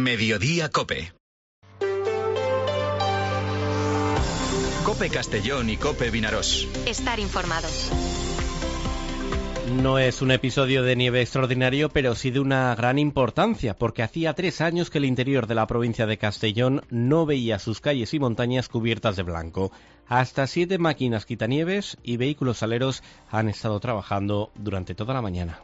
Mediodía Cope. Cope Castellón y Cope Vinarós. Estar informados. No es un episodio de nieve extraordinario, pero sí de una gran importancia, porque hacía 3 años que el interior de la provincia de Castellón no veía sus calles y montañas cubiertas de blanco. Hasta 7 máquinas quitanieves y vehículos aleros han estado trabajando durante toda la mañana.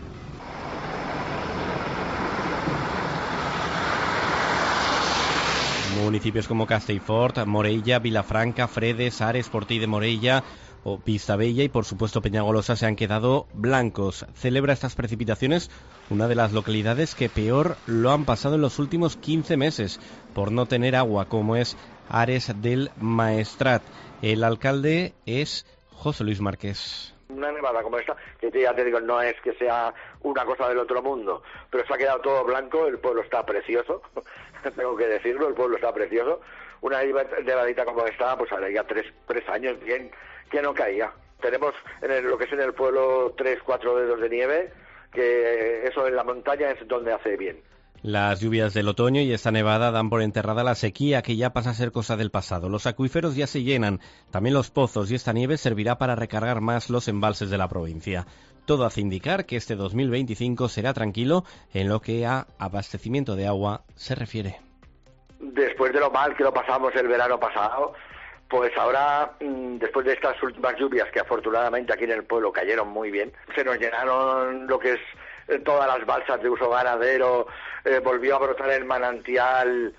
Municipios como Castellfort, Morella, Vilafranca, Fredes, Ares, Portell de Morella o Vistabella y por supuesto Peñagolosa se han quedado blancos. Celebra estas precipitaciones una de las localidades que peor lo han pasado en los últimos 15 meses por no tener agua, como es Ares del Maestrat. El alcalde es José Luis Márquez. Una nevada como esta, que ya te digo, no es que sea una cosa del otro mundo, pero se ha quedado todo blanco, el pueblo está precioso, tengo que decirlo, el pueblo está precioso. Una nevadita como esta, pues ahora ya tres años bien que no caía. Tenemos lo que es en el pueblo 3-4 dedos de nieve, que eso en la montaña es donde hace bien. Las lluvias del otoño y esta nevada dan por enterrada la sequía, que ya pasa a ser cosa del pasado. Los acuíferos ya se llenan, también los pozos, y esta nieve servirá para recargar más los embalses de la provincia. Todo hace indicar que este 2025 será tranquilo en lo que a abastecimiento de agua se refiere. Después de lo mal que lo pasamos el verano pasado, pues ahora, después de estas últimas lluvias que afortunadamente aquí en el pueblo cayeron muy bien, se nos llenaron lo que es todas las balsas de uso ganadero, volvió a brotar el manantial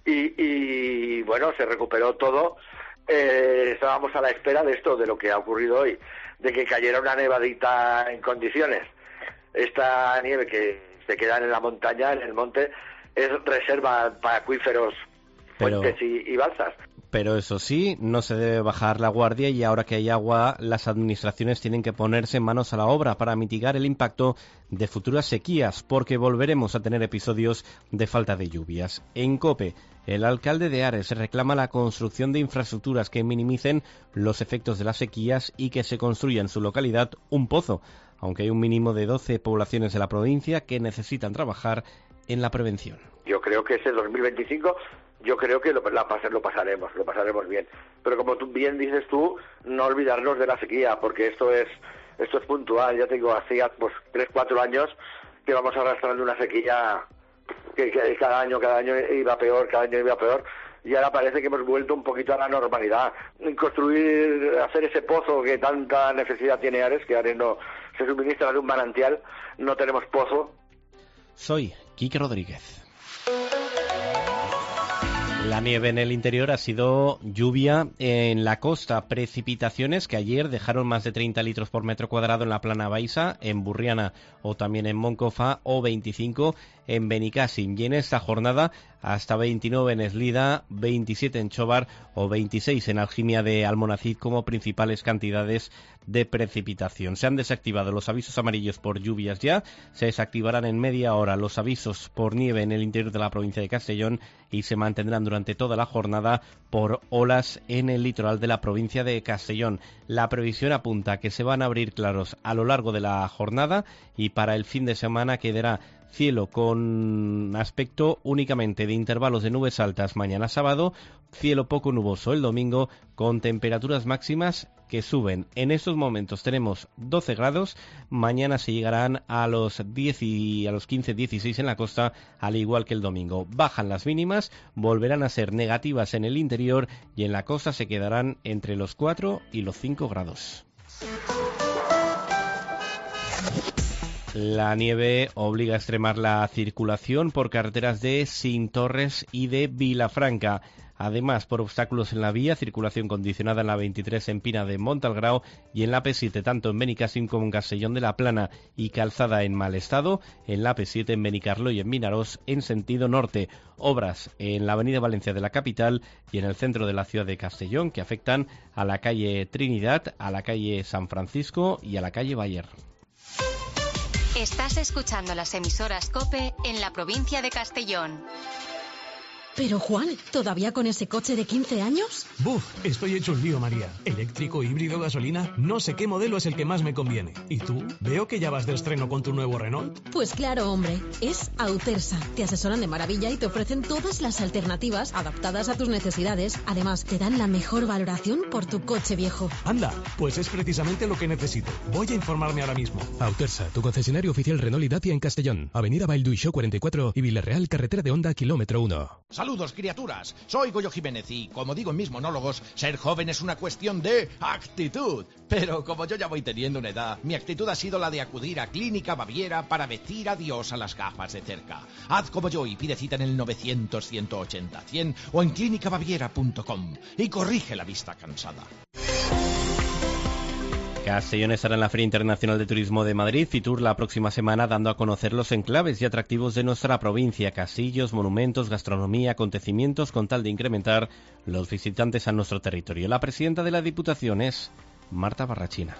y bueno, se recuperó todo. Estábamos a la espera de esto, de lo que ha ocurrido hoy, de que cayera una nevadita en condiciones. Esta nieve que se queda en la montaña, en el monte, es reserva para acuíferos, fuentes y balsas. Pero eso sí, no se debe bajar la guardia y ahora que hay agua, las administraciones tienen que ponerse manos a la obra para mitigar el impacto de futuras sequías, porque volveremos a tener episodios de falta de lluvias. En COPE, el alcalde de Ares reclama la construcción de infraestructuras que minimicen los efectos de las sequías y que se construya en su localidad un pozo, aunque hay un mínimo de 12 poblaciones de la provincia que necesitan trabajar en la prevención. Yo creo que ese 2025... Yo creo que lo pasaremos bien. Pero como tú bien dices tú, no olvidarnos de la sequía, porque esto es puntual. Ya te digo, hacía 3-4 años que vamos arrastrando una sequía que cada año iba peor, y ahora parece que hemos vuelto un poquito a la normalidad. Hacer ese pozo que tanta necesidad tiene Ares, que Ares no se suministra de un manantial, no tenemos pozo. Soy Quique Rodríguez. La nieve en el interior ha sido lluvia en la costa, precipitaciones que ayer dejaron más de 30 litros por metro cuadrado en la Plana Baixa, en Burriana o también en Moncofa, o 25 en Benicàssim. Y en esta jornada hasta 29 en Eslida, 27 en Chobar o 26 en Algimia de Almonacid como principales cantidades de precipitación. Se han desactivado los avisos amarillos por lluvias ya, se desactivarán en media hora los avisos por nieve en el interior de la provincia de Castellón y se mantendrán durante toda la jornada por olas en el litoral de la provincia de Castellón. La previsión apunta que se van a abrir claros a lo largo de la jornada y para el fin de semana quedará cielo con aspecto únicamente de intervalos de nubes altas mañana sábado, cielo poco nuboso el domingo con temperaturas máximas que suben. En estos momentos tenemos 12 grados, mañana se llegarán a los 10 y a los 15-16 en la costa, al igual que el domingo. Bajan las mínimas, volverán a ser negativas en el interior y en la costa se quedarán entre los 4 y los 5 grados. La nieve obliga a extremar la circulación por carreteras de Cintorres y de Vilafranca. Además, por obstáculos en la vía, circulación condicionada en la 23 en Pina de Montalgrao y en la P7, tanto en Benicàssim como en Castellón de la Plana, y calzada en mal estado en la P7 en Benicarló y en Vinarós en sentido norte. Obras en la avenida Valencia de la capital y en el centro de la ciudad de Castellón que afectan a la calle Trinidad, a la calle San Francisco y a la calle Bayer. Estás escuchando las emisoras COPE en la provincia de Castellón. Pero Juan, ¿todavía con ese coche de 15 años? Buf, estoy hecho un lío, María. Eléctrico, híbrido, gasolina, no sé qué modelo es el que más me conviene. ¿Y tú? Veo que ya vas de estreno con tu nuevo Renault. Pues claro, hombre, es Autersa. Te asesoran de maravilla y te ofrecen todas las alternativas adaptadas a tus necesidades. Además, te dan la mejor valoración por tu coche viejo. Anda, pues es precisamente lo que necesito. Voy a informarme ahora mismo. Autersa, tu concesionario oficial Renault y Dacia en Castellón. Avenida Bailduixó 44 y Villarreal, carretera de Honda, kilómetro 1. Saludos, criaturas. Soy Goyo Jiménez y, como digo en mis monólogos, ser joven es una cuestión de actitud. Pero como yo ya voy teniendo una edad, mi actitud ha sido la de acudir a Clínica Baviera para decir adiós a las gafas de cerca. Haz como yo y pide cita en el 900-180-100 o en clinicabaviera.com y corrige la vista cansada. Castellón estará en la Feria Internacional de Turismo de Madrid, Fitur, la próxima semana, dando a conocer los enclaves y atractivos de nuestra provincia, castillos, monumentos, gastronomía, acontecimientos, con tal de incrementar los visitantes a nuestro territorio. La presidenta de la Diputación es Marta Barrachina.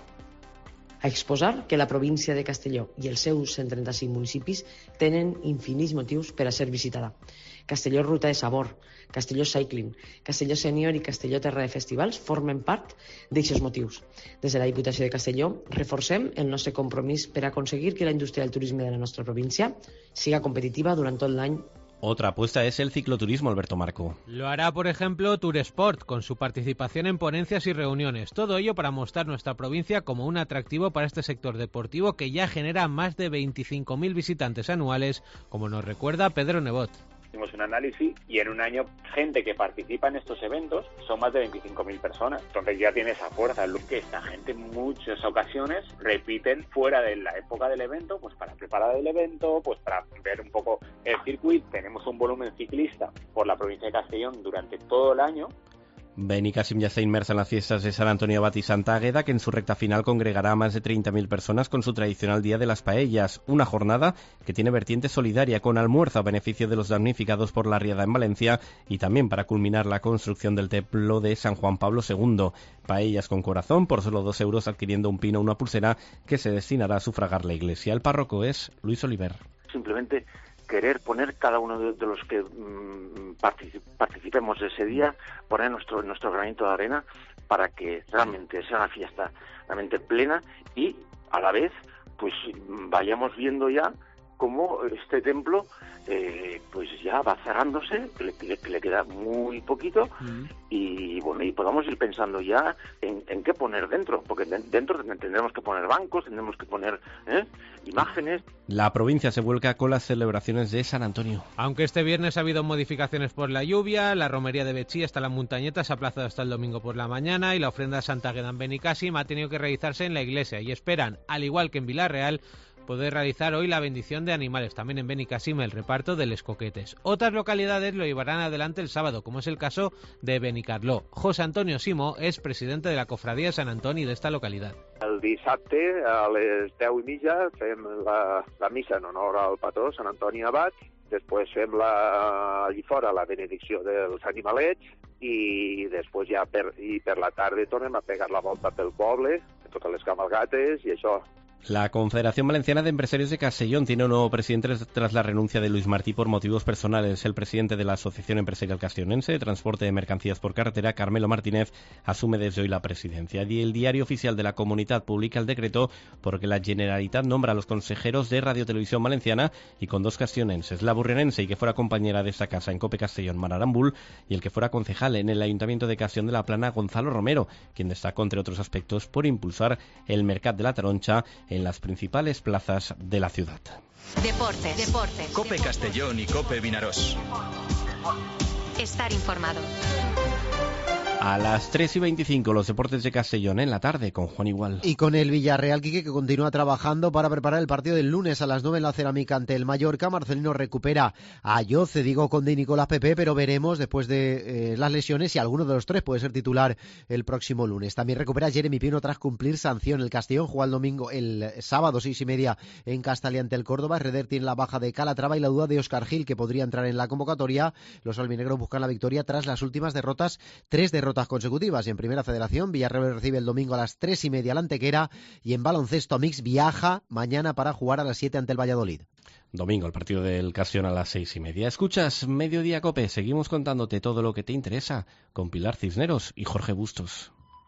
A exposar que la província de Castelló i els seus 135 municipis tenen infinits motius per a ser visitada. Castelló Ruta de Sabor, Castelló Cycling, Castelló Senior i Castelló Terra de Festivals formen part d'aixòs motius. Des de la Diputació de Castelló reforcem el nostre compromís per aconseguir que la indústria del turisme de la nostra província siga competitiva durant tot l'any. Otra apuesta es el cicloturismo, Alberto Marco. Lo hará, por ejemplo, Turesport, con su participación en ponencias y reuniones. Todo ello para mostrar nuestra provincia como un atractivo para este sector deportivo que ya genera más de 25.000 visitantes anuales, como nos recuerda Pedro Nebot. Hicimos un análisis y en un año gente que participa en estos eventos son más de 25.000 personas. Entonces ya tiene esa fuerza, lo que esta gente en muchas ocasiones repiten fuera de la época del evento, pues para preparar el evento, pues para ver un poco el circuito. Tenemos un volumen ciclista por la provincia de Castellón durante todo el año. Benicàssim ya está inmersa en las fiestas de San Antonio Abad y Santa Águeda, que en su recta final congregará a más de 30.000 personas con su tradicional Día de las Paellas, una jornada que tiene vertiente solidaria, con almuerzo a beneficio de los damnificados por la riada en Valencia y también para culminar la construcción del templo de San Juan Pablo II. Paellas con corazón por solo 2 euros, adquiriendo un pino o una pulsera que se destinará a sufragar la iglesia. El párroco es Luis Oliver. Simplemente querer poner cada uno de los que participemos ese día, poner nuestro granito de arena para que realmente sea una fiesta realmente plena y a la vez pues vayamos viendo ya cómo este templo pues ya va cerrándose, que le queda muy poquito y bueno, y podamos ir pensando ya en qué poner dentro, porque dentro tendremos que poner bancos, tendremos que poner imágenes. La provincia se vuelca con las celebraciones de San Antonio. Aunque este viernes ha habido modificaciones por la lluvia, la romería de Betxí hasta la Montañeta se ha aplazado hasta el domingo por la mañana y la ofrenda a Santa Águeda en Benicàssim ha tenido que realizarse en la iglesia y esperan, al igual que en Villarreal, poder realizar hoy la bendición de animales, también en Benicàssim el reparto de les coquetes. Otras localidades lo llevarán adelante el sábado, como es el caso de Benicarló. José Antonio Simó es presidente de la Cofradía de Sant Antoni de esta localidad. El dissabte a les 10:30 fem la missa en honor al patró Sant Antoni Abat, després fem allí fora la benedicció dels animalets i després ja per la tarda tornem a pegar la volta pel poble, totes les cabalgates i això. La Confederación Valenciana de Empresarios de Castellón tiene un nuevo presidente tras la renuncia de Luis Martí por motivos personales. El presidente de la Asociación Empresarial Castellonense de Transporte de Mercancías por Carretera, Carmelo Martínez, asume desde hoy la presidencia. Y el Diario Oficial de la Comunitat publica el decreto por el que la Generalitat nombra a los consejeros de Radio Televisión Valenciana y con 2 castellonenses, la burrenense y que fuera compañera de esta casa en Cope Castellón, Mar Arambul, y el que fuera concejal en el Ayuntamiento de Castellón de la Plana, Gonzalo Romero, quien destacó, entre otros aspectos, por impulsar el Mercat de la Taroncha en las principales plazas de la ciudad. Deportes. Cope Castellón y Cope Vinarós. Estar informado. A las 3:25 los deportes de Castellón en la tarde con Juan Igual. Y con el Villarreal, Quique, que continúa trabajando para preparar el partido del lunes a las 9 en la Cerámica ante el Mallorca. Marcelino recupera a Yoce, digo, con de Nicolás Pepe, pero veremos después de las lesiones si alguno de los 3 puede ser titular el próximo lunes. También recupera Jeremy Pino tras cumplir sanción. El Castellón juega el sábado 6:30 en Castellí ante el Córdoba. Herreder tiene la baja de Calatrava y la duda de Óscar Gil, que podría entrar en la convocatoria. Los albinegros buscan la victoria tras las últimas derrotas, 3 derrotas consecutivas. Y en Primera Federación, Villarreal recibe el domingo a las 3:30 la Antequera, y en baloncesto mix viaja mañana para jugar a las 7 ante el Valladolid. Domingo, el partido del Castellón a las 6:30. Escuchas Mediodía Cope, seguimos contándote todo lo que te interesa con Pilar Cisneros y Jorge Bustos.